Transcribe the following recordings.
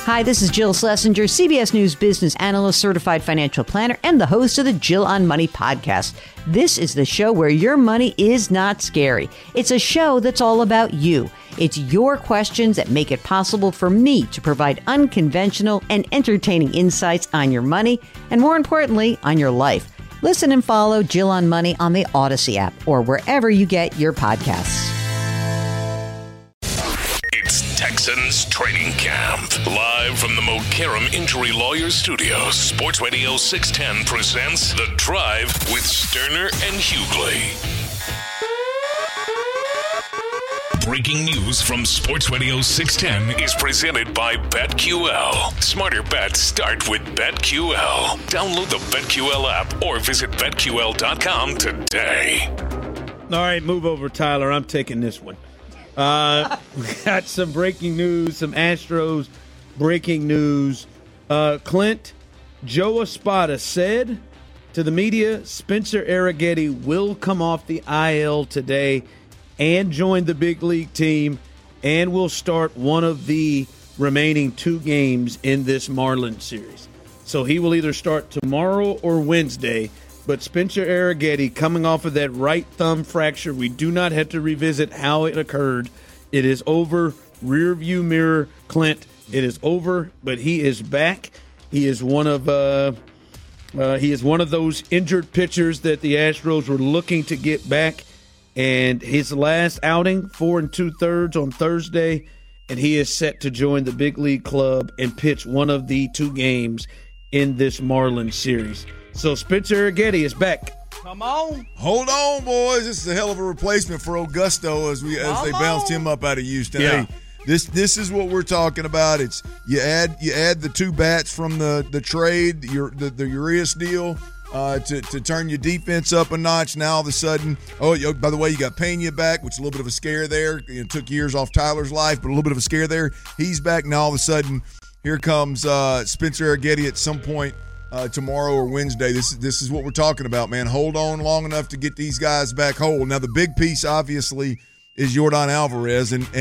Hi, this is Jill Schlesinger, CBS News business analyst, certified financial planner, and the host of the Jill on Money podcast. This is the show where your money is not scary. It's a show that's all about you. It's your questions that make it possible for me to provide unconventional and entertaining insights on your money, and more importantly, on your life. Listen and follow Jill on Money on the Odyssey app or wherever you get your podcasts. Texans Training Camp. Live from the Mokaram Injury Lawyers Studios, Sports Radio 610 presents The Drive with Sterner and Hughley. Breaking news from Sports Radio 610 is presented by BetQL. Smarter bets start with BetQL. Download the BetQL app or visit BetQL.com today. All right, move over, Tyler. I'm taking this one. We got some breaking news, some Astros breaking news. Clint, Joe Espada said to the media, Spencer Arrighetti will come off the IL today and join the big league team and will start one of the remaining 2 games in this Marlins series. So he will either start tomorrow or Wednesday. But Spencer Arrighetti, coming off of that right thumb fracture, we do not have to revisit how it occurred. It is over. Rear view mirror, Clint. It is over. But he is back. He is one of those injured pitchers that the Astros were looking to get back. And his last outing, 4 2/3 on Thursday, and he is set to join the big league club and pitch one of the 2 games in this Marlins series. So Spencer Arrighetti is back. Come on. Hold on, boys. This is a hell of a replacement for Augusto as they bounced him up out of Houston. Yeah. Hey, this is what we're talking about. It's you add the 2 bats from the trade, the Urias deal, to turn your defense up a notch. Now all of a sudden, by the way, you got Pena back, which is a little bit of a scare there. It took years off Tyler's life, but a little bit of a scare there. He's back now. All of a sudden, here comes Spencer Arrighetti at some point. Tomorrow or Wednesday. This is what we're talking about, man. Hold on long enough to get these guys back whole. Now the big piece, obviously, is Yordan Alvarez, and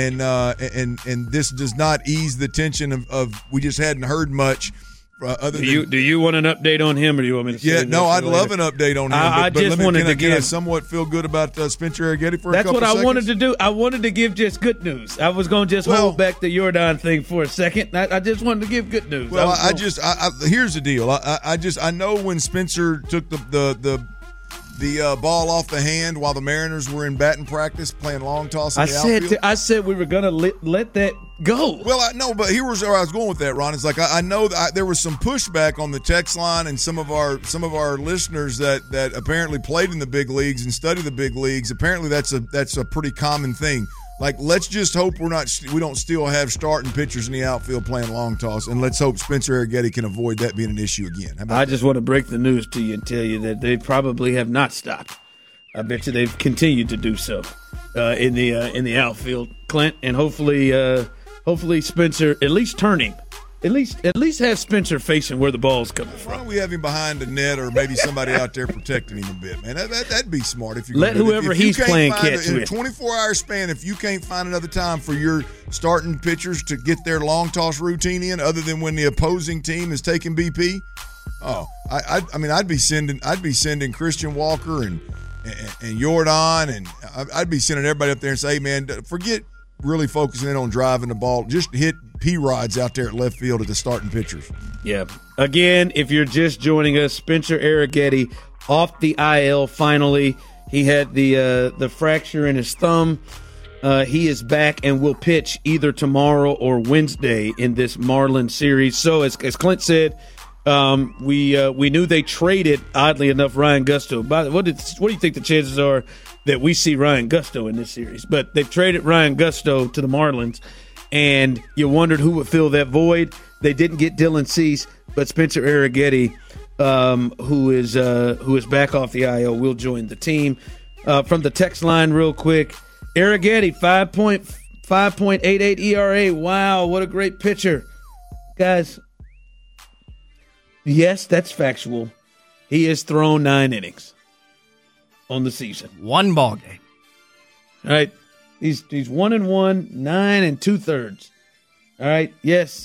this does not ease the tension of we just hadn't heard much. Do you want an update on him, or do you want me to? Yeah, no, I'd love an update on him. I just wanted to give. I somewhat feel good about Spencer Arrighetti for a couple seconds? That's what I wanted to do. I wanted to give just good news. I was going to just hold back the Yordan thing for a second. I just wanted to give good news. Well, here's the deal. I know when Spencer took the ball off the hand while the Mariners were in batting practice playing long toss in the outfield. I said we were going to let that go. Well, but here was where I was going with that, Ron. It's like I know that there was some pushback on the text line and some of our listeners that apparently played in the big leagues and studied the big leagues. Apparently, that's a pretty common thing. Like, let's just hope we don't still have starting pitchers in the outfield playing long toss, and let's hope Spencer Arrighetti can avoid that being an issue again. I just want to break the news to you and tell you that they probably have not stopped. I bet you they've continued to do so in the outfield, Clint, and hopefully Spencer at least turning. At least have Spencer facing where the ball's coming from. Why don't we have him behind the net or maybe somebody out there protecting him a bit, man? That'd be smart. If you let whoever he's playing catch in with. In a 24-hour span, if you can't find another time for your starting pitchers to get their long toss routine in, other than when the opposing team is taking BP, I'd be sending Christian Walker and Yordan, and I'd be sending everybody up there and say, hey, man, forget really focusing in on driving the ball. Just hit P-rods out there at left field at the starting pitchers. Yeah. Again, if you're just joining us, Spencer Arrighetti off the IL finally. He had the fracture in his thumb. He is back and will pitch either tomorrow or Wednesday in this Marlins series. So, as Clint said, we knew they traded, oddly enough, Ryan Gusto. What do you think the chances are that we see Ryan Gusto in this series? But they've traded Ryan Gusto to the Marlins, and you wondered who would fill that void. They didn't get Dylan Cease, but Spencer Arrighetti, who is back off the IL, will join the team. From the text line real quick, Arrighetti, 5.88 ERA. Wow, what a great pitcher. Guys, yes, that's factual. He has thrown 9 innings on the season. 1 ball game. All right. He's 1-1, 9 2/3. All right. Yes,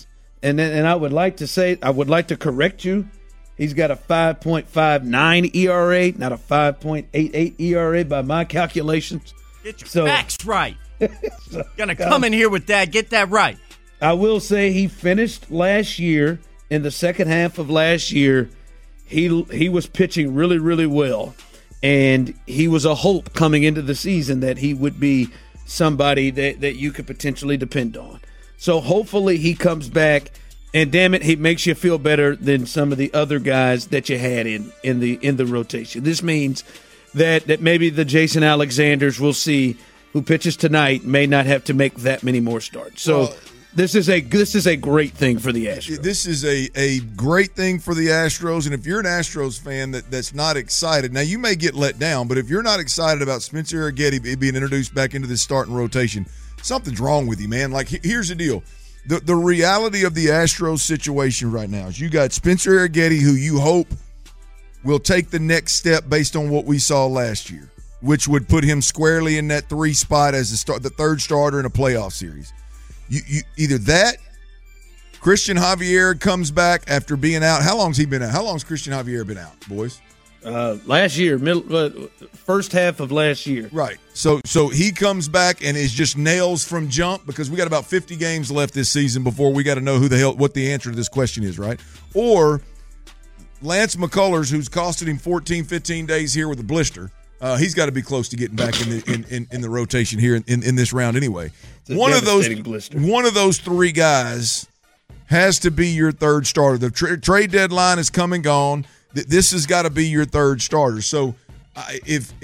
and I would like to correct you. He's got a 5.59 ERA, not a 5.88 ERA by my calculations. Get your facts right. Gonna come in here with that. Get that right. I will say he finished last year, in the second half of last year, he was pitching really, really well. And he was a hope coming into the season that he would be somebody that you could potentially depend on. So hopefully he comes back. And damn it, he makes you feel better than some of the other guys that you had in the rotation. This means that maybe the Jason Alexanders we'll see who pitches tonight may not have to make that many more starts. So this is a great thing for the Astros. This is a great thing for the Astros, and if you're an Astros fan that's not excited, now you may get let down, but if you're not excited about Spencer Arrighetti being introduced back into this starting rotation, something's wrong with you, man. Like, here's the deal. The reality of the Astros situation right now is you got Spencer Arrighetti, who you hope will take the next step based on what we saw last year, which would put him squarely in that 3 spot as the third starter in a playoff series. You either that, Christian Javier comes back after being out. How long's he been out? How long's Christian Javier been out, boys? Last year, first half of last year. Right. So he comes back and is just nails from jump, because we got about 50 games left this season before we got to know what the answer to this question is, right? Or Lance McCullers, who's costed him 14, 15 days here with a blister. He's got to be close to getting back in the rotation here in this round anyway. One of those 3 guys has to be your third starter. The trade deadline is come and gone. This has got to be your third starter. So I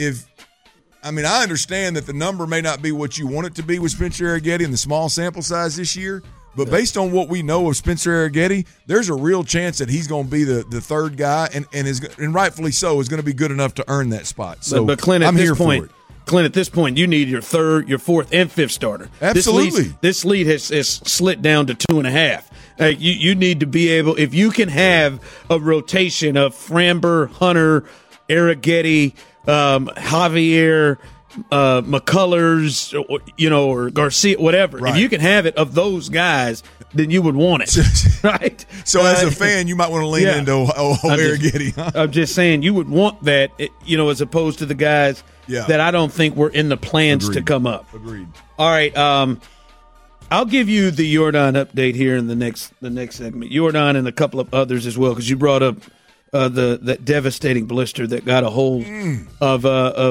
understand that the number may not be what you want it to be with Spencer Arrighetti in the small sample size this year, but based on what we know of Spencer Arrighetti, there's a real chance that he's going to be the third guy, and rightfully so, is going to be good enough to earn that spot. So but Clint, I'm here for it. Clint, at this point, you need your third, your fourth, and fifth starter. Absolutely. This lead has slid down to 2.5. You need to be able, if you can have a rotation of Framber, Hunter, Arrighetti, Javier, McCullers, or Garcia, whatever. Right. If you can have it of those guys, then you would want it, right? So as a fan, you might want to lean into Arrighetti. I'm just saying you would want that, as opposed to the guys that I don't think were in the plans to come up. Agreed. All right. I'll give you the Jordan update here in the next segment. Jordan and a couple of others as well, because you brought up that devastating blister that got a hold of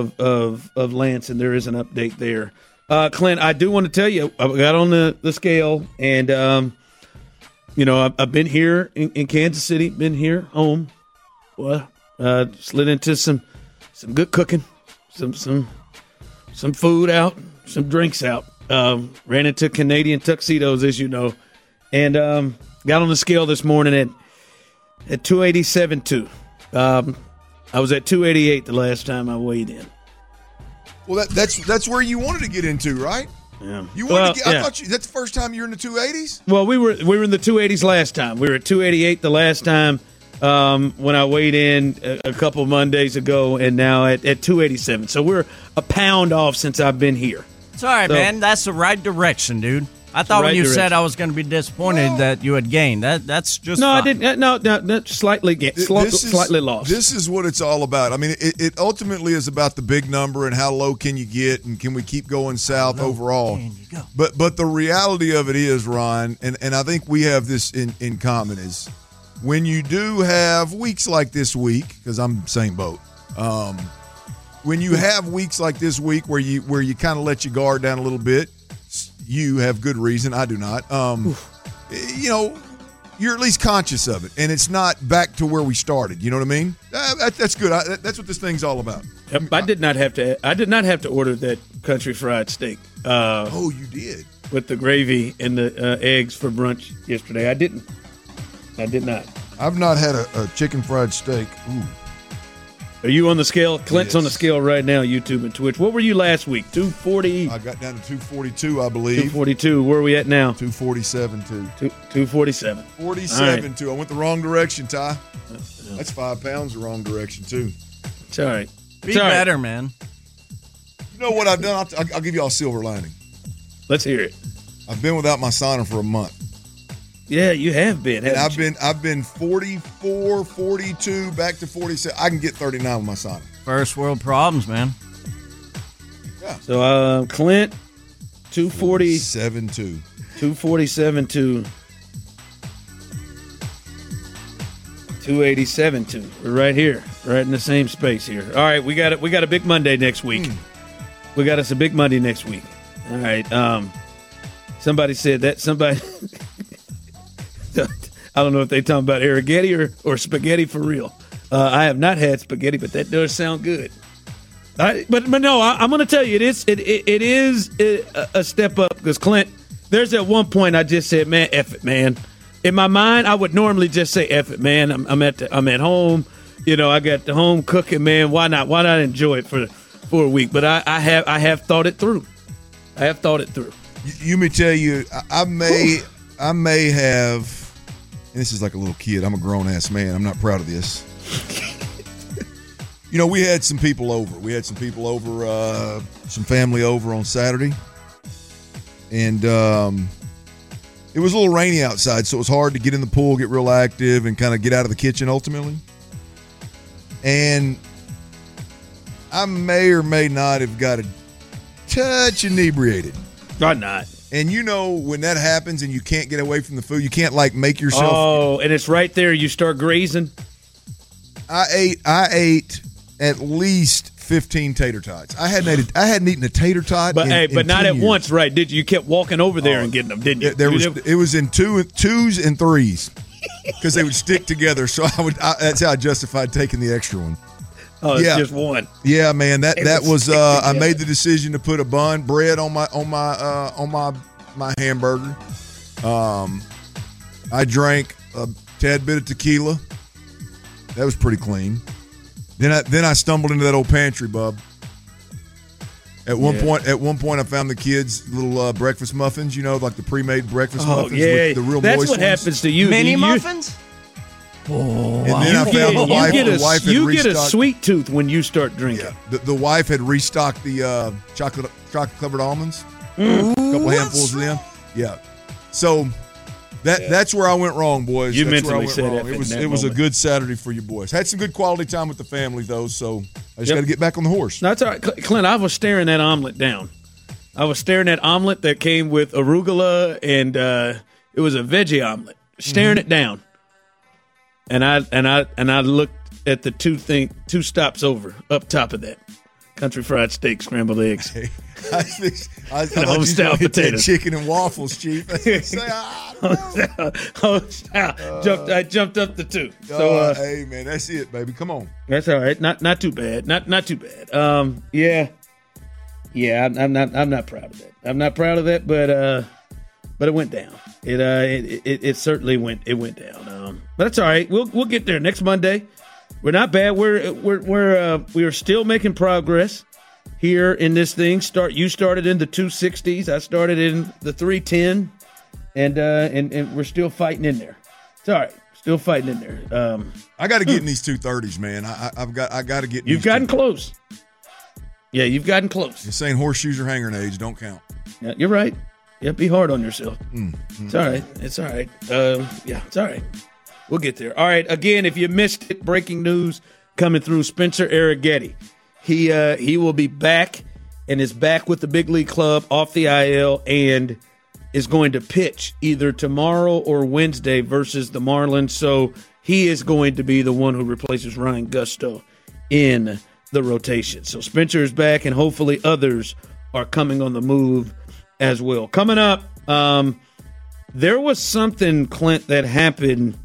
Lance, and there is an update there. Clint, I do want to tell you, I got on the scale, and I've been here in Kansas City, been here home. Well, slid into some good cooking, some food out, some drinks out. Ran into Canadian tuxedos, as you know, and got on the scale this morning at 287.2. I was at 288 the last time I weighed in. Well, that's where you wanted to get into, right? Yeah. You wanted to get. I thought that's the first time you were in the 280s. Well, we were in the 280s last time. We were at 288 the last time when I weighed in a couple Mondays ago, and now at 287. So we're a pound off since I've been here. It's all right, man. That's the right direction, dude. I thought when you said I was going to be disappointed that you had gained. That's just no, fine. I didn't. No, slightly slightly lost. This is what it's all about. I mean, it ultimately is about the big number and how low can you get, and can we keep going south overall. But the reality of it is, Ron, and I think we have this in common, is when you do have weeks like this week, because I'm same boat. When you have weeks like this week where you kind of let your guard down a little bit, you have good reason. I do not. You're at least conscious of it, and it's not back to where we started. You know what I mean? That's good. That's what this thing's all about. Yep, I did not have to order that country fried steak. Oh, you did? With the gravy and the eggs for brunch yesterday. I didn't. I did not. I've not had a chicken fried steak. Ooh. Are you on the scale? Clint's on the scale right now, YouTube and Twitch. What were you last week? 240? I got down to 242, I believe. 242. Where are we at now? 247, too. 247. 47, too. I went the wrong direction, Ty. That's 5 pounds the wrong direction, too. It's all right. Be better, man. You know what I've done? I'll give you all a silver lining. Let's hear it. I've been without my sauna for a month. Yeah, you have been. And I've been 44, 42, back to 47. I can get 39 with my Sonic. First world problems, man. Yeah. So Clint, 247-2. 247-2. 287-2. We're right here, right in the same space here. All right, we got a big Monday next week. We got us a big Monday next week. All right. Somebody said that. Somebody. I don't know if they talking about Arraghetti or spaghetti for real. I have not had spaghetti, but that does sound good. But no, I'm going to tell you, it is a step up because Clint. There's that one point I just said, man, F it, man. In my mind, I would normally just say, F it, man. I'm at home. You know, I got the home cooking, man. Why not enjoy it for a week? But I have thought it through. I have thought it through. You may tell you, I may have, and this is like a little kid. I'm a grown-ass man. I'm not proud of this. You know, we had some people over. Some family over on Saturday. And it was a little rainy outside, so it was hard to get in the pool, get real active, and kind of get out of the kitchen ultimately. And I may or may not have got a touch inebriated. Why not? And you know when that happens and you can't get away from the food, you can't like make yourself. Oh, and it's right there. You start grazing. I ate at least 15 tater tots. I hadn't eaten a tater tot. But in not at years. once, right? Did you? You kept walking over there and getting them, didn't you? It was in twos and threes because they would stick together. So that's how I justified taking the extra one. Oh, it's just one. Yeah, man. That was. I made the decision to put a bread on my hamburger. I drank a tad bit of tequila. That was pretty clean. Then I stumbled into that old pantry, bub. At one point, I found the kids' little breakfast muffins. You know, like the pre-made breakfast muffins with the real That's moist what ones. happens to you. Mini muffins? Oh, and then I found the wife. You get a sweet tooth when you start drinking. Yeah, the wife had restocked the chocolate covered almonds. A couple handfuls of them. Yeah. So that's where I went wrong, boys. You that's mentally where I went wrong. It was a good Saturday for you boys. Had some good quality time with the family though, so I just got to get back on the horse. No, that's all right, Clint. I was staring that omelet down. I was staring at omelet that came with arugula and it was a veggie omelet. Staring it down. And I looked at the two stops over, up top of that. Country fried steak, scrambled eggs. Hey, I thought you homestyle hit that potatoes. chicken and waffles, Chief. I jumped up the two. So hey man, that's it, baby. Come on. That's all right. Not too bad. Not too bad. Yeah. I'm not proud of that. I'm not proud of that, but it went down. It certainly went down. But that's all right. We'll get there next Monday. We're not bad. We are still making progress here in this thing. You started in the 260s. I started in the 310, and we're still fighting in there. It's all right. Still fighting in there. I got to get in these 230s, man. I got to get. You've gotten close. Yeah, you've gotten close. You're saying horseshoes or hanger grenades don't count. Yeah, you're right. Yeah, be hard on yourself. It's all right. It's all right. Yeah, it's all right. We'll get there. All right. Again, if you missed it, breaking news coming through. Spencer Arraghetti. He will be back and is back with the big league club off the IL and is going to pitch either tomorrow or Wednesday versus the Marlins. So he is going to be the one who replaces Ryan Gusto in the rotation. So Spencer is back, and hopefully others are coming on the move as well. Coming up, there was something, Clint, that happened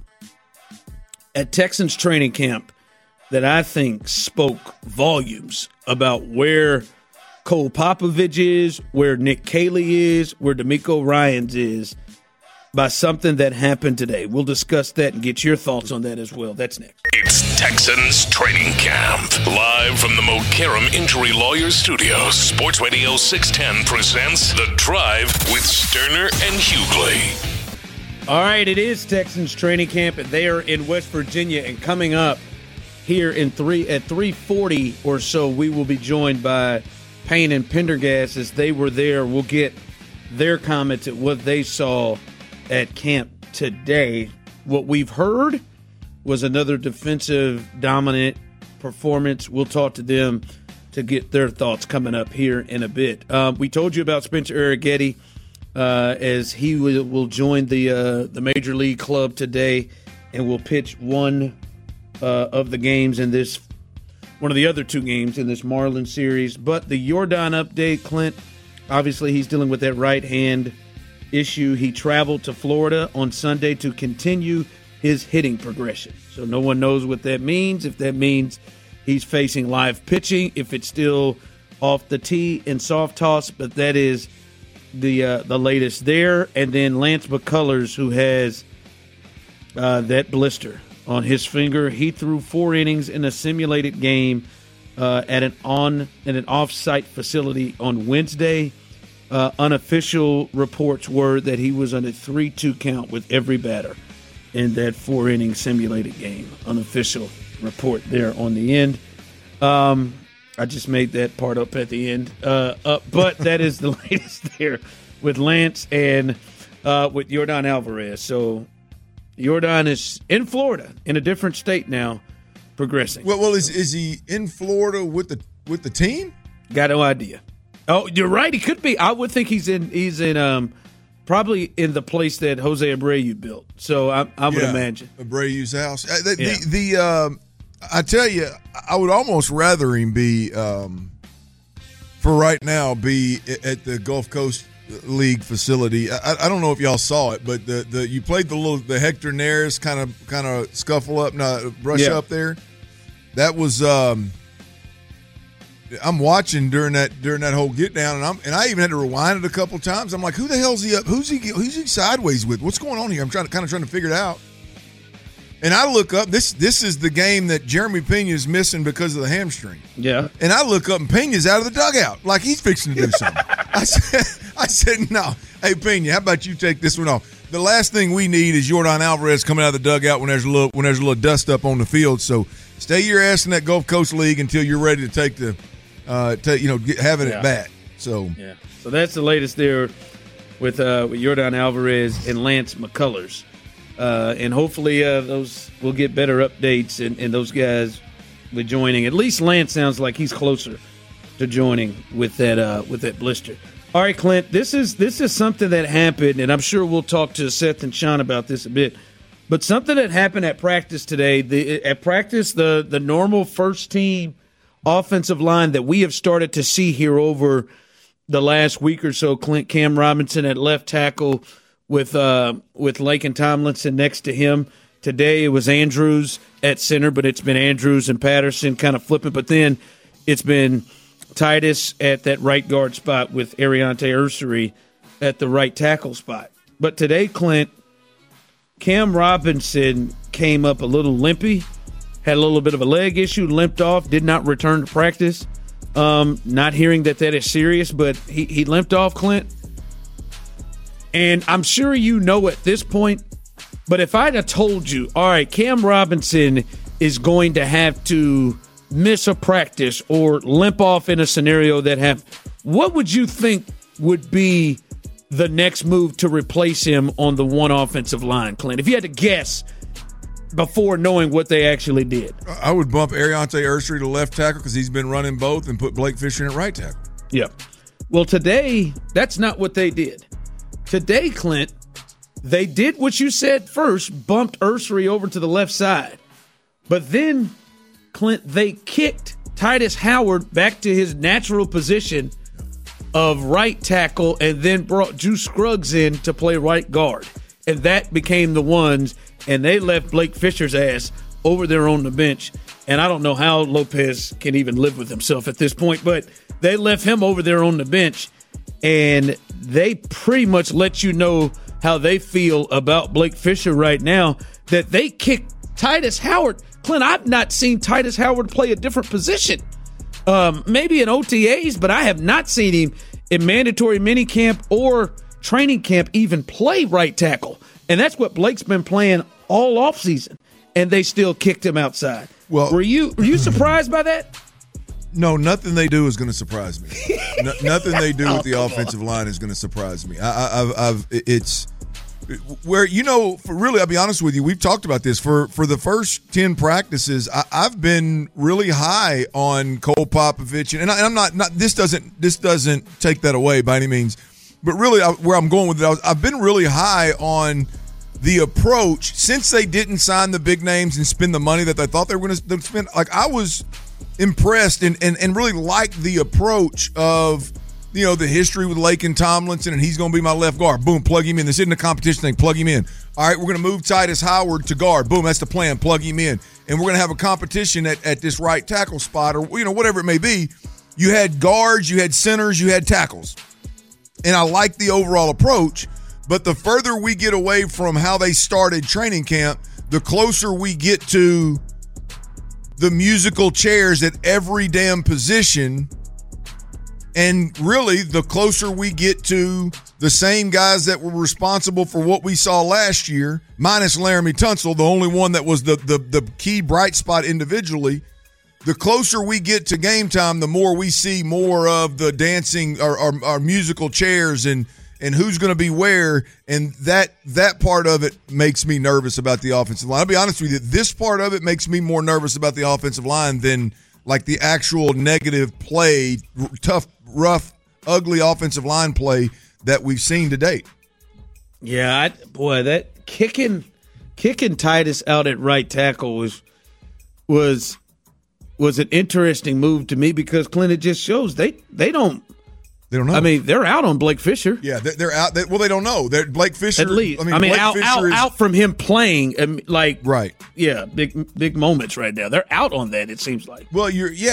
at Texans training camp that I think spoke volumes about where Cole Popovich is, where Nick Caley is, where D'Amico Ryans is, by something that happened today. We'll discuss that and get your thoughts on that as well. That's next. It's Texans Training Camp. Live from the Mokaram Injury Lawyers Studios, Sports Radio 610 presents The Drive with Sterner and Hughley. All right, it is Texans Training Camp, and they are in West Virginia. And coming up here at 3:40 or so, we will be joined by Payne and Pendergast as they were there. We'll get their comments at what they saw at camp today. What we've heard was another defensive dominant performance. We'll talk to them to get their thoughts coming up here in a bit. We told you about Spencer Arrighetti as he will join the Major League club today and will pitch one of the games in this, one of the other two games in this Marlins series. But the Yordan update, Clint, obviously he's dealing with that right hand issue. He traveled to Florida on Sunday to continue his hitting progression. So no one knows what that means, if that means he's facing live pitching, if it's still off the tee and soft toss, but that is the latest there. And then Lance McCullers, who has that blister on his finger. He threw 4 innings in a simulated game at an off-site facility on Wednesday. Unofficial reports were that he was on a 3-2 count with every batter in that 4-inning simulated game. Unofficial report there on the end. I just made that part up at the end. But that is the latest there with Lance and with Yordan Alvarez. So Yordan is in Florida, in a different state now, progressing. Well, is he in Florida with the team? Got no idea. Oh, you're right. He could be. I would think he's in probably in the place that Jose Abreu built. So I would imagine Abreu's house. I tell you, I would almost rather him be for right now be at the Gulf Coast League facility. I don't know if y'all saw it, but you played the Hector Neris kind of scuffle up, brush up there. That was I'm watching during that whole get down, and I even had to rewind it a couple times. I'm like, who the hell's he up? Who's he sideways with? What's going on here? I'm trying to figure it out. And I look up. This is the game that Jeremy Pena is missing because of the hamstring. Yeah. And I look up, and Pena's out of the dugout like he's fixing to do something. I said, no. Hey, Pena, how about you take this one off? The last thing we need is Yordan Alvarez coming out of the dugout when there's a little dust up on the field. So stay your ass in that Gulf Coast League until you're ready to take the having it back. So yeah. So that's the latest there with Yordan Alvarez and Lance McCullers. And hopefully those will get better updates and those guys with joining. At least Lance sounds like he's closer to joining with that blister. All right, Clint, this is something that happened, and I'm sure we'll talk to Seth and Sean about this a bit. But something that happened at practice today. At practice, the normal first team offensive line that we have started to see here over the last week or so, Clint, Cam Robinson at left tackle with Laken Tomlinson next to him. Today it was Andrews at center, but it's been Andrews and Patterson kind of flipping. But then it's been Titus at that right guard spot with Ariante Ursary at the right tackle spot. But today, Clint, Cam Robinson came up a little limpy, had a little bit of a leg issue, limped off, did not return to practice. Not hearing that is serious, but he limped off, Clint. And I'm sure you know at this point, but if I'd have told you, all right, Cam Robinson is going to have to miss a practice or limp off in a scenario what would you think would be the next move to replace him on the one offensive line, Clint? If you had to guess before knowing what they actually did. I would bump Ariante Ursary to left tackle because he's been running both and put Blake Fisher in at right tackle. Yeah. Well, today, that's not what they did. Today, Clint, they did what you said first, bumped Ursary over to the left side. But then, Clint, they kicked Titus Howard back to his natural position of right tackle and then brought Drew Scruggs in to play right guard. And that became the ones, and they left Blake Fisher's ass over there on the bench. And I don't know how Lopez can even live with himself at this point, but they left him over there on the bench, and they pretty much let you know how they feel about Blake Fisher right now, that they kicked Titus Howard. Clint, I've not seen Titus Howard play a different position. Maybe in OTAs, but I have not seen him in mandatory minicamp or training camp even play right tackle. And that's what Blake's been playing all offseason, and they still kicked him outside. Well, were you surprised by that? No, nothing they do is going to surprise me. Nothing they do with the offensive line is going to surprise me. where, for really, I'll be honest with you, we've talked about this. For the first 10 practices, I've been really high on Cole Popovich. And I'm not this doesn't take that away by any means. But really, where I'm going with it, I've been really high on the approach since they didn't sign the big names and spend the money that they thought they were going to spend. Like, I was impressed and really liked the approach of, the history with Laken Tomlinson, and he's going to be my left guard. Boom, plug him in. This isn't a competition thing. Plug him in. All right, we're going to move Titus Howard to guard. Boom, that's the plan. Plug him in. And we're going to have a competition at this right tackle spot, or, whatever it may be. You had guards, you had centers, you had tackles. And I like the overall approach, but the further we get away from how they started training camp, the closer we get to the musical chairs at every damn position. And really, the closer we get to the same guys that were responsible for what we saw last year, minus Laramie Tunsil, the only one that was the key bright spot individually, the closer we get to game time, the more we see more of the dancing our musical chairs and who's going to be where, and that part of it makes me nervous about the offensive line. I'll be honest with you, this part of it makes me more nervous about the offensive line than like the actual negative play, tough, rough, ugly offensive line play that we've seen to date. Yeah, that kicking Titus out at right tackle was an interesting move to me because, Clint, it just shows they don't know. I mean, they're out on Blake Fisher. Yeah, they're out. They don't know. Blake Fisher. At least. Blake Fisher is out from him playing, right. Yeah, big moments right now. They're out on that, it seems like. Well,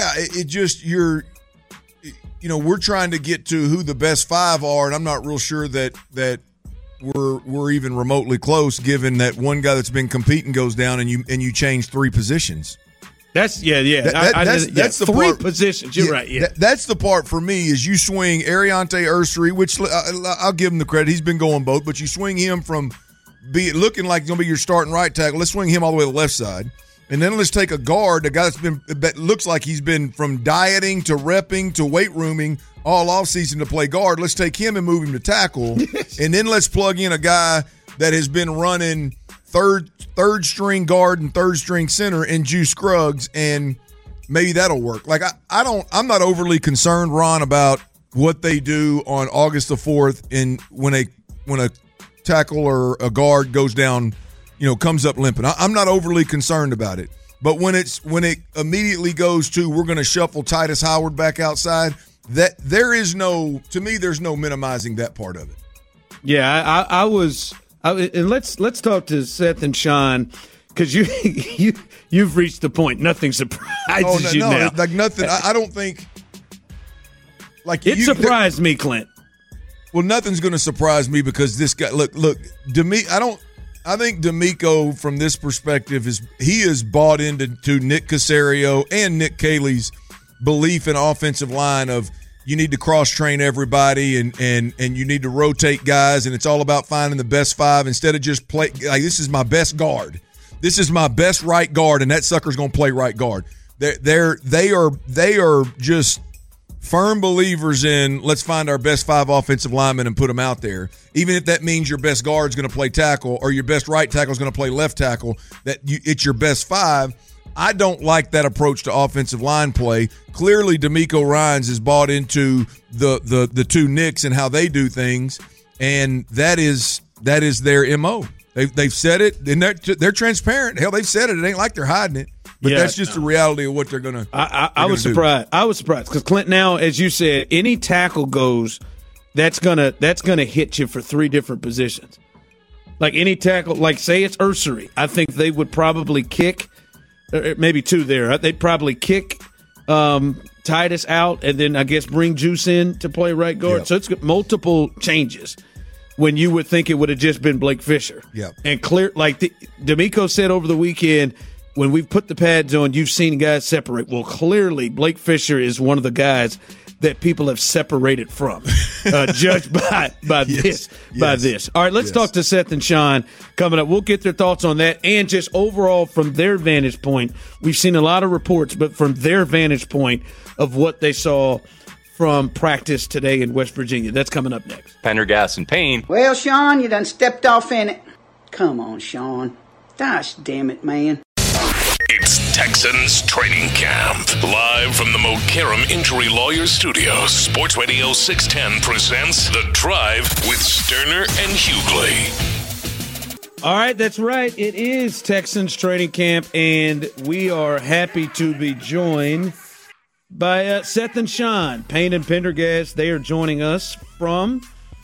we're trying to get to who the best five are, and I'm not real sure that we're even remotely close, given that one guy that's been competing goes down and you change three positions. That's that's the three part, positions. You're right. Yeah, that's the part for me is you swing Ariante Ursary, which I'll give him the credit. He's been going both, but you swing him from looking like he's going to be your starting right tackle. Let's swing him all the way to the left side, and then let's take a guard, a guy that looks like he's been from dieting to repping to weight rooming all offseason to play guard. Let's take him and move him to tackle, and then let's plug in a guy that has been running third string guard and third string center in Juice Scruggs, and maybe that'll work. Like I'm not overly concerned, Ron, about what they do on August the 4th when a tackle or a guard goes down, comes up limping. I'm not overly concerned about it. But when it immediately goes to we're going to shuffle Titus Howard back outside, that there's no minimizing that part of it. Yeah, I was. And let's talk to Seth and Sean, because you've reached the point. Nothing surprises you now. Like nothing. I don't think. Like it surprised me, Clint. Well, nothing's going to surprise me because this guy. Look. I think D'Amico, from this perspective, is bought into Nick Caserio and Nick Caley's belief in offensive line of. You need to cross-train everybody and you need to rotate guys, and it's all about finding the best five instead of just play. Like, this is my best guard. This is my best right guard, and that sucker's going to play right guard. They are just firm believers in let's find our best five offensive linemen and put them out there. Even if that means your best guard's going to play tackle or your best right tackle is going to play left tackle, it's your best five. I don't like that approach to offensive line play. Clearly, D'Amico Ryans is bought into the two Knicks and how they do things, and that is their MO. They've said it, and they're transparent. Hell, they've said it. It ain't like they're hiding it. But that's just the reality of what they're going to I was surprised. I was surprised because, Clint, now, as you said, any tackle goes, that's gonna hit you for three different positions. Like any tackle, like say it's Ursary, I think they would probably kick – maybe two there. They'd probably kick Titus out and then I guess bring Juice in to play right guard. Yep. So it's got multiple changes when you would think it would have just been Blake Fisher. Yep. And clear, like D'Amico said over the weekend, when we've put the pads on, you've seen guys separate. Well, clearly Blake Fisher is one of the guys that people have separated from, judged by this. All right, let's talk to Seth and Sean coming up. We'll get their thoughts on that and just overall from their vantage point. We've seen a lot of reports, but from their vantage point of what they saw from practice today in West Virginia. That's coming up next. Pendergast and Payne. Well, Sean, you done stepped off in it. Come on, Sean. Gosh damn it, man. It's Texans Training Camp. Live from the Mokaram Injury Lawyers Studios, Sports Radio 610 presents The Drive with Sterner and Hughley. All right, that's right. It is Texans Training Camp, and we are happy to be joined by Seth and Sean, Payne and Pendergast. They are joining us from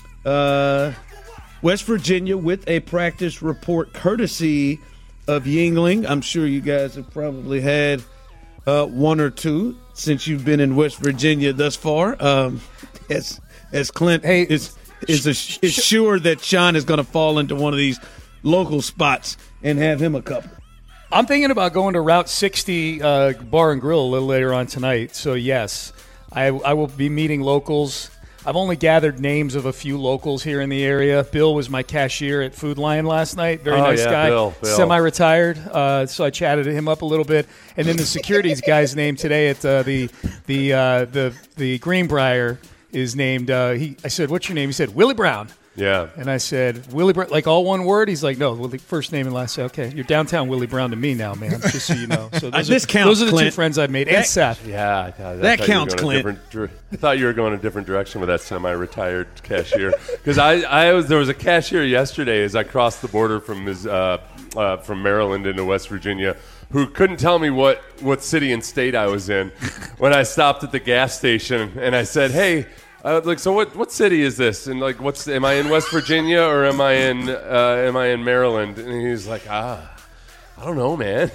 West Virginia with a practice report courtesy of Yuengling. I'm sure you guys have probably had one or two since you've been in West Virginia thus far. As Clint is sure that Sean is going to fall into one of these local spots and have him a couple. I'm thinking about going to Route 60 Bar and Grill a little later on tonight. So, yes, I will be meeting locals. I've only gathered names of a few locals here in the area. Bill was my cashier at Food Lion last night. Very nice guy. Bill. Semi-retired. So I chatted him up a little bit. And then the securities guy's name today at the Greenbrier is named. I said, "What's your name?" He said, "Willie Brown." Yeah. And I said, "Willie Brown," like all one word? He's like, "No, Willie, first name and last name." Okay, you're downtown Willie Brown to me now, man, just so you know. So those are the two friends I've made. And Seth. Yeah. That counts, Clint. I thought you were going a different direction with that semi-retired cashier. Because there was a cashier yesterday as I crossed the border from from Maryland into West Virginia who couldn't tell me what city and state I was in when I stopped at the gas station. And I said, "Hey, so what city is this? And like, am I in West Virginia or am I in Maryland?" And he's like, I don't know, man.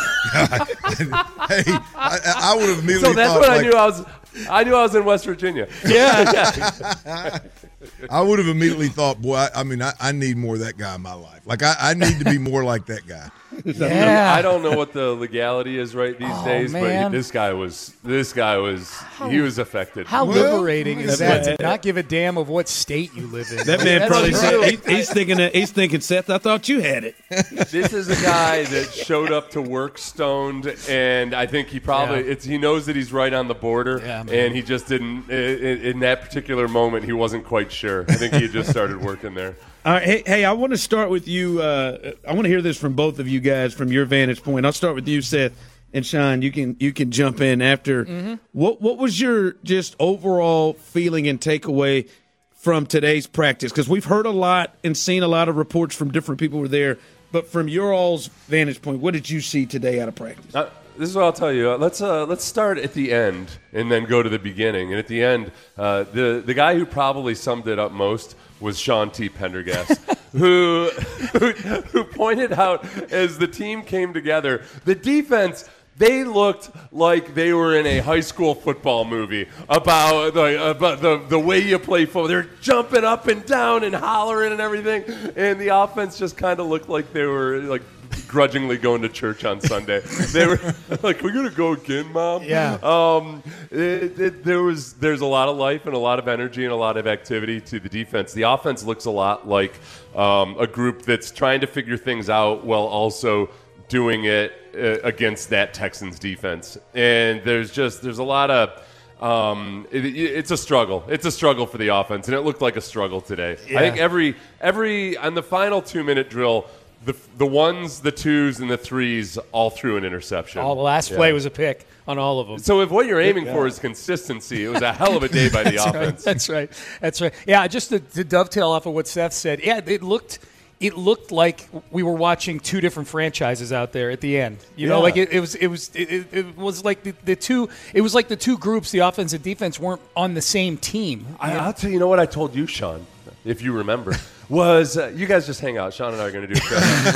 Hey, I would have immediately. So that's what I knew. I knew I was in West Virginia. Yeah. I would have immediately thought, boy, I need more of that guy in my life. Like, I need to be more like that guy. Yeah. I don't know what the legality is these days, man. but this guy was he was affected. How liberating is that to not give a damn of what state you live in? That man probably said he's thinking, Seth, I thought you had it. This is a guy that showed up to work stoned, and I think he probably he knows that he's right on the border, and he just didn't in that particular moment. He wasn't quite sure. I think he had just started working there. All right, hey, I want to start with you. I want to hear this from both of you guys from your vantage point. I'll start with you, Seth, and Sean. You can jump in after. Mm-hmm. What was your just overall feeling and takeaway from today's practice? Because we've heard a lot and seen a lot of reports from different people who were there. But from your all's vantage point, what did you see today out of practice? This is what I'll tell you. Let's start at the end and then go to the beginning. And at the end, the guy who probably summed it up most was Sean T. Pendergast, who pointed out as the team came together, the defense, they looked like they were in a high school football movie about the way you play football. They're jumping up and down and hollering and everything, and the offense just kind of looked like they were like grudgingly going to church on Sunday. They were like, "We're gonna go again, Mom." Yeah. There's a lot of life and a lot of energy and a lot of activity to the defense. The offense looks a lot like a group that's trying to figure things out while also doing it against that Texans defense. And there's a lot of it's a struggle. It's a struggle for the offense, and it looked like a struggle today. Yeah. I think every on the final 2-minute drill, the ones, the twos, and the threes all threw an interception. The last play was a pick on all of them. So if what you're aiming for is consistency, it was a hell of a day by the offense. Right. That's right. Yeah, just to dovetail off of what Seth said, it looked like we were watching two different franchises out there at the end. You know, like it was like the two. It was like the two groups, the offense and defense, weren't on the same team. I'll tell you know what I told you, Sean, if you remember. Was you guys just hang out? Sean and I are going to do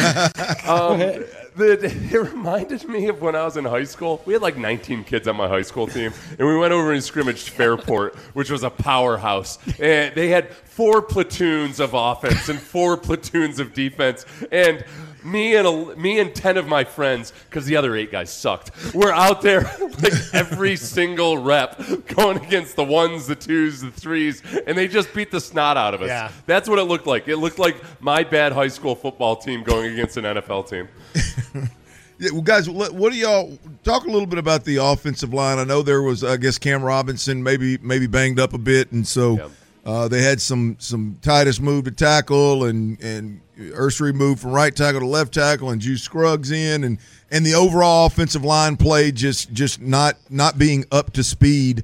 it reminded me of when I was in high school. We had like 19 kids on my high school team, and we went over and scrimmaged Fairport, which was a powerhouse. And they had 4 platoons of offense and 4 platoons of defense. And me and 10 of my friends, because the other 8 guys sucked, were out there like every single rep going against the 1s, the 2s, the 3s, and they just beat the snot out of us. Yeah. That's what it looked like. It looked like my bad high school football team going against an NFL team. Yeah, well, guys, what do y'all talk a little bit about the offensive line? I know there was, I guess, Cam Robinson maybe banged up a bit, and so they had some Titus move to tackle and Ursery moved from right tackle to left tackle, and Juice Scruggs in, and the overall offensive line play just not being up to speed.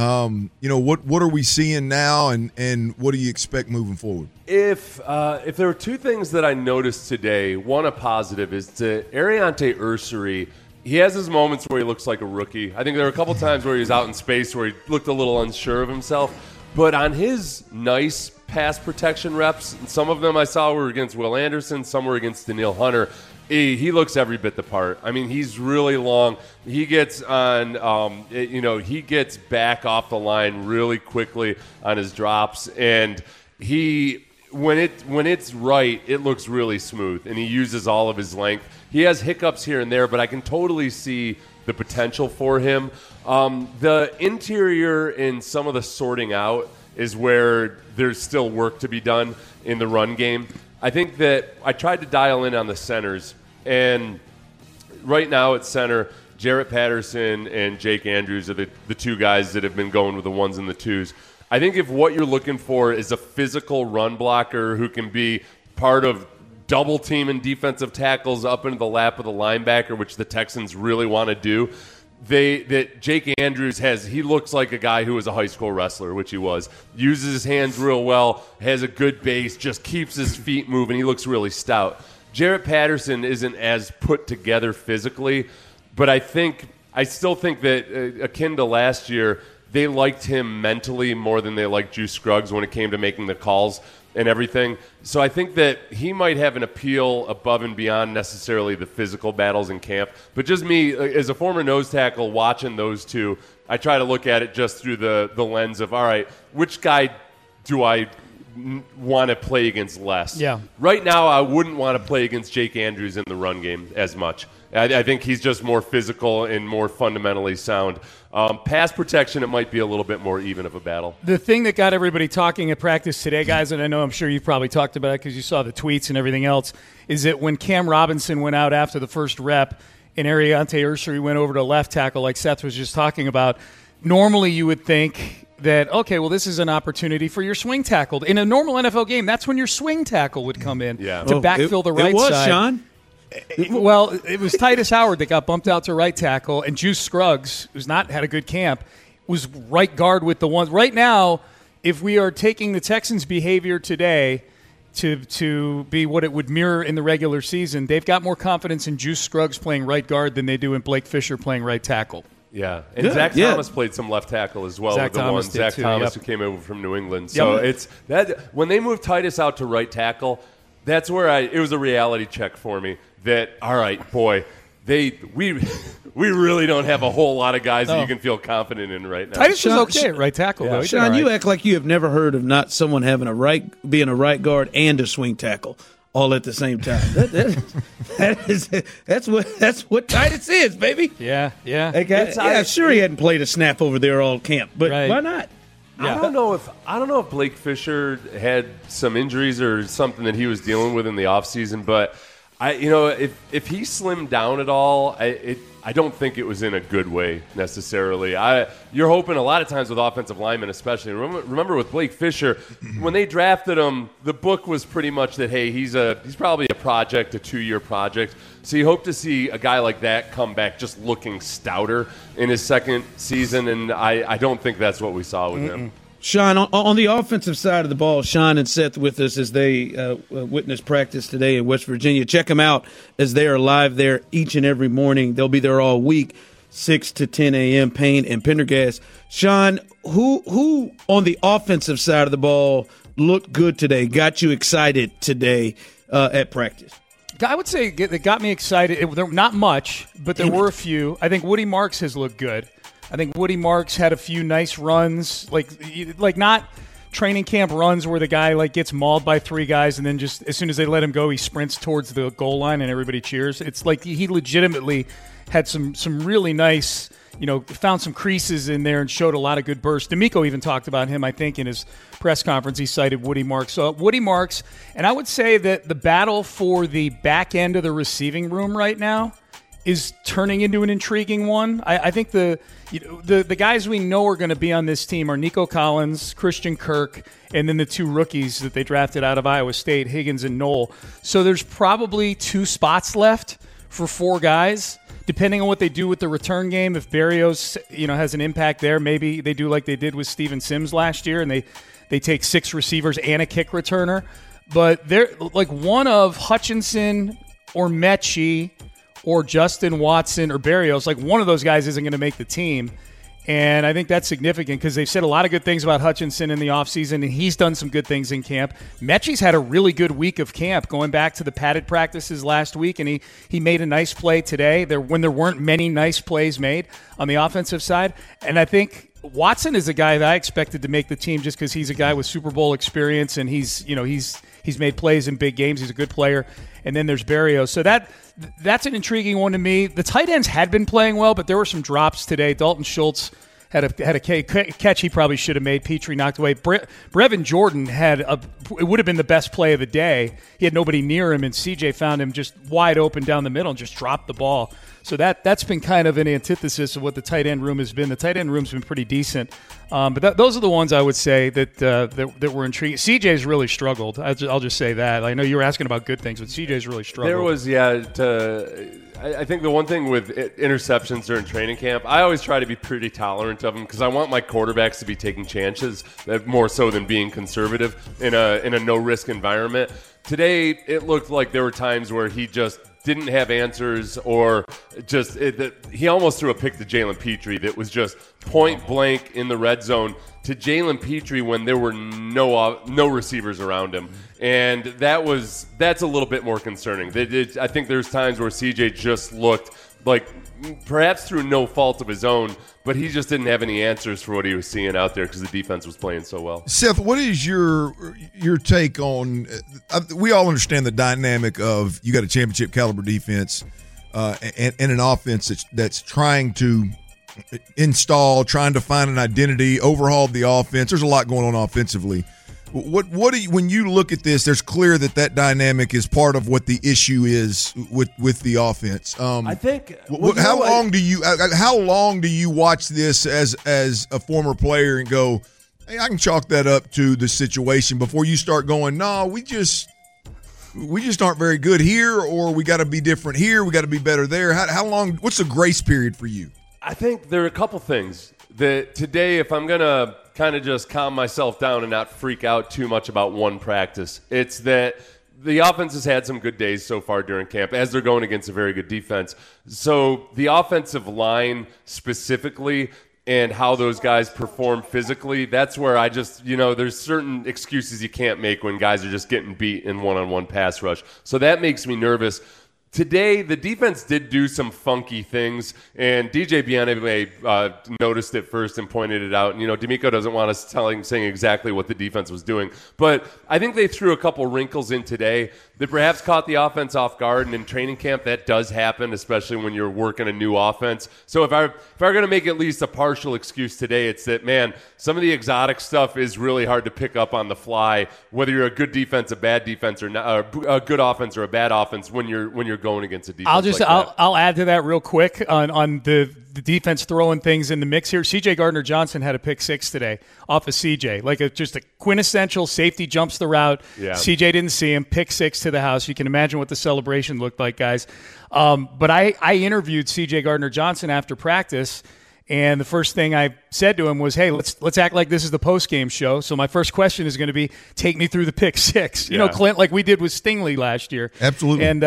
What are we seeing now, and what do you expect moving forward? If there were two things that I noticed today, one a positive is to Ariante Ursery. He has his moments where he looks like a rookie. I think there were a couple times where he was out in space where he looked a little unsure of himself. But on his nice pass protection reps, some of them I saw were against Will Anderson, some were against Danielle Hunter. He looks every bit the part. I mean, he's really long. He gets on, he gets back off the line really quickly on his drops, and when it's right, it looks really smooth, and he uses all of his length. He has hiccups here and there, but I can totally see the potential for him. The interior and some of the sorting out is where there's still work to be done in the run game. I think that I tried to dial in on the centers, and right now at center, Jarrett Patterson and Jake Andrews are the two guys that have been going with the ones and the twos. I think if what you're looking for is a physical run blocker who can be part of double team and defensive tackles up into the lap of the linebacker, which the Texans really want to do, that Jake Andrews he looks like a guy who was a high school wrestler, which he was. Uses his hands real well, has a good base, just keeps his feet moving. He looks really stout. Jarrett Patterson isn't as put together physically, but I still think that akin to last year, they liked him mentally more than they liked Juice Scruggs when it came to making the calls and everything. So I think that he might have an appeal above and beyond necessarily the physical battles in camp. But just me, as a former nose tackle, watching those two, I try to look at it just through the lens of, all right, which guy do I want to play against less? Yeah. Right now, I wouldn't want to play against Jake Andrews in the run game as much. I think he's just more physical and more fundamentally sound. Pass protection, it might be a little bit more even of a battle. The thing that got everybody talking at practice today, guys, and I'm sure you've probably talked about it because you saw the tweets and everything else, is that when Cam Robinson went out after the first rep and Ariante Ursery went over to left tackle like Seth was just talking about, normally you would think that, okay, well, this is an opportunity for your swing tackle. In a normal NFL game, that's when your swing tackle would come in to backfill the right it was, side. Sean. Well, it was Titus Howard that got bumped out to right tackle, and Juice Scruggs, who's not had a good camp, was right guard with the ones. Right now, if we are taking the Texans' behavior today to be what it would mirror in the regular season, they've got more confidence in Juice Scruggs playing right guard than they do in Blake Fisher playing right tackle. Yeah, and Zach Thomas played some left tackle as well. Zach Thomas, who came over from New England. So it's that when they moved Titus out to right tackle, that's where it was a reality check for me. That, all right, boy, we really don't have a whole lot of guys that you can feel confident in right now. Titus was okay at right tackle, though. Sean, you act like you have never heard of not someone having being a right guard and a swing tackle all at the same time. That's what Titus is, baby. Yeah. Sure, he hadn't played a snap over there all camp, but why not? Yeah. I don't know if Blake Fisher had some injuries or something that he was dealing with in the offseason, but if he slimmed down at all, I don't think it was in a good way necessarily. You're hoping a lot of times with offensive linemen, especially. Remember with Blake Fisher, when they drafted him, the book was pretty much that, hey, he's probably a project, a 2-year project. So you hope to see a guy like that come back just looking stouter in his second season, and I don't think that's what we saw with him. Sean, on the offensive side of the ball, Sean and Seth with us as they witness practice today in West Virginia. Check them out as they are live there each and every morning. They'll be there all week, 6 to 10 a.m., Payne and Pendergast. Sean, who on the offensive side of the ball looked good today, got you excited today at practice? I would say that got me excited. Not much, but there were a few. I think Woody Marks has looked good. I think Woody Marks had a few nice runs, like not training camp runs where the guy gets mauled by 3 guys and then just as soon as they let him go, he sprints towards the goal line and everybody cheers. It's like he legitimately had some really nice, found some creases in there and showed a lot of good bursts. D'Amico even talked about him, I think, in his press conference. He cited Woody Marks. So Woody Marks, and I would say that the battle for the back end of the receiving room right now is turning into an intriguing one. I think the guys we know are going to be on this team are Nico Collins, Christian Kirk, and then the 2 rookies that they drafted out of Iowa State, Higgins and Knoll. So there's probably 2 spots left for 4 guys. Depending on what they do with the return game, if Berrios, has an impact there, maybe they do like they did with Steven Sims last year, and they take 6 receivers and a kick returner. But they're like one of Hutchinson or Mechie or Justin Watson or Berrios, like one of those guys isn't going to make the team. And I think that's significant because they've said a lot of good things about Hutchinson in the offseason, and he's done some good things in camp. Mechie's had a really good week of camp, going back to the padded practices last week, and he made a nice play today when there weren't many nice plays made on the offensive side. And I think Watson is a guy that I expected to make the team just because he's a guy with Super Bowl experience, and he's made plays in big games. He's a good player. And then there's Berrios. So that's an intriguing one to me. The tight ends had been playing well, but there were some drops today. Dalton Schultz had a catch he probably should have made. Petrie knocked away. Brevin Jordan it would have been the best play of the day. He had nobody near him, and CJ found him just wide open down the middle and just dropped the ball. So that's been kind of an antithesis of what the tight end room has been. The tight end room's been pretty decent. But those are the ones I would say that were intriguing. CJ's really struggled. I'll just say that. I know you were asking about good things, but CJ's really struggled. There was, I think the one thing with interceptions during training camp, I always try to be pretty tolerant of them because I want my quarterbacks to be taking chances more so than being conservative in a no-risk environment. Today, it looked like there were times where he just didn't have answers, or he almost threw a pick to Jalen Petrie that was just point blank in the red zone to Jalen Petrie when there were no receivers around him. And that's a little bit more concerning. I think there's times where CJ just looked like, perhaps through no fault of his own, but he just didn't have any answers for what he was seeing out there because the defense was playing so well. Seth, what is your take on we all understand the dynamic of you got a championship caliber defense and an offense that's trying to trying to find an identity, overhaul the offense. There's a lot going on offensively. What do you, when you look at this, there's clear that dynamic is part of what the issue is with the offense. I think. How long do you watch this as a former player and go, hey, I can chalk that up to the situation before you start going, no, we just aren't very good here, or we got to be different here, we got to be better there. How long? What's the grace period for you? I think there are a couple things that today, if I'm gonna kind of just calm myself down and not freak out too much about one practice, it's that the offense has had some good days so far during camp as they're going against a very good defense. So the offensive line specifically and how those guys perform physically, that's where I just, there's certain excuses you can't make when guys are just getting beat in one-on-one pass rush. So that makes me nervous. Today, the defense did do some funky things, and DJ Bianebe noticed it first and pointed it out. And, D'Amico doesn't want us saying exactly what the defense was doing. But I think they threw a couple wrinkles in today that perhaps caught the offense off guard. And in training camp, that does happen, especially when you're working a new offense. So if I were going to make at least a partial excuse today, it's that, man, some of the exotic stuff is really hard to pick up on the fly, whether you're a good defense, a bad defense, or not, a good offense or a bad offense when you're going against a defense. I'll add to that real quick on the defense throwing things in the mix here. CJ Gardner-Johnson had a pick 6 today off of CJ, just a quintessential safety jumps the route. Yeah. CJ didn't see him, pick 6 to the house. You can imagine what the celebration looked like, guys. But I interviewed CJ Gardner-Johnson after practice, and the first thing I said to him was, hey, let's act like this is the post-game show. So my first question is going to be, take me through the pick 6. You know, Clint, like we did with Stingley last year. Absolutely. And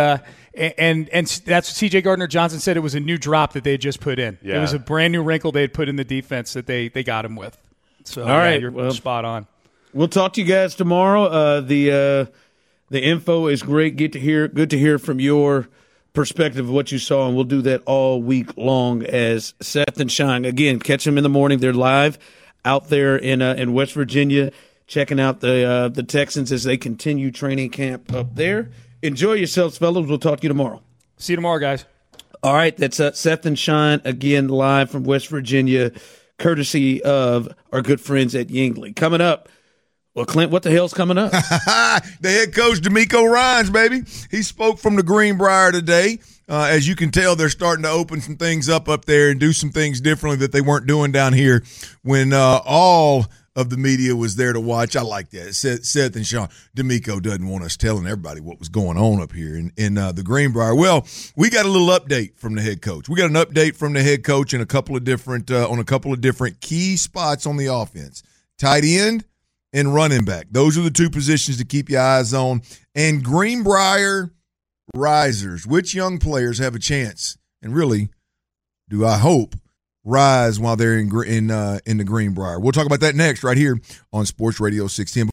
that's C.J. Gardner-Johnson said it was a new drop that they had just put in. Yeah. It was a brand new wrinkle they had put in the defense that they got him with. So, all right, you're spot on. We'll talk to you guys tomorrow. The info is great. Good to hear from your perspective of what you saw, and we'll do that all week long as Seth and Shine. Again, catch them in the morning. They're live out there in West Virginia, checking out the Texans as they continue training camp up there. Enjoy yourselves, fellas. We'll talk to you tomorrow. See you tomorrow, guys. All right, that's Seth and Shine, again, live from West Virginia, courtesy of our good friends at Yingling. Coming up, Well, Clint, what the hell's coming up? The head coach, D'Amico Ryans, baby. He spoke from the Greenbrier today. As you can tell, they're starting to open some things up there and do some things differently that they weren't doing down here when all of the media was there to watch. I like that. Seth and Sean. D'Amico doesn't want us telling everybody what was going on up here in the Greenbrier. Well, we got a little update from the head coach. We got an update from the head coach in a couple of different key spots on the offense. Tight end and running back. Those are the two positions to keep your eyes on. And Greenbrier risers. Which young players have a chance? And really, do I hope, rise while they're in the Greenbrier? We'll talk about that next right here on Sports Radio 610.